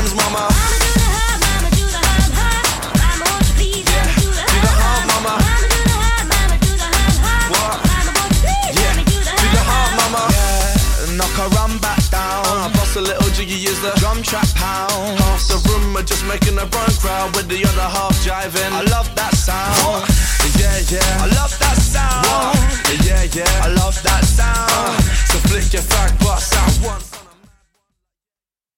hands, mama. Mama do the hop, mama do the hop, hop. Mama, won't you please, mama do the hop, do the hop, mama. Mama do the hop, mama do the hop, hop. What? Mama, won't you please, Yeah, mama do the do the hop, hop, mama. Yeah, knock her run back down. Boss a little jiggy is the drum track pound. Half the room are just making a run crowd with the other half jiving. I love that sound. Yeah, yeah.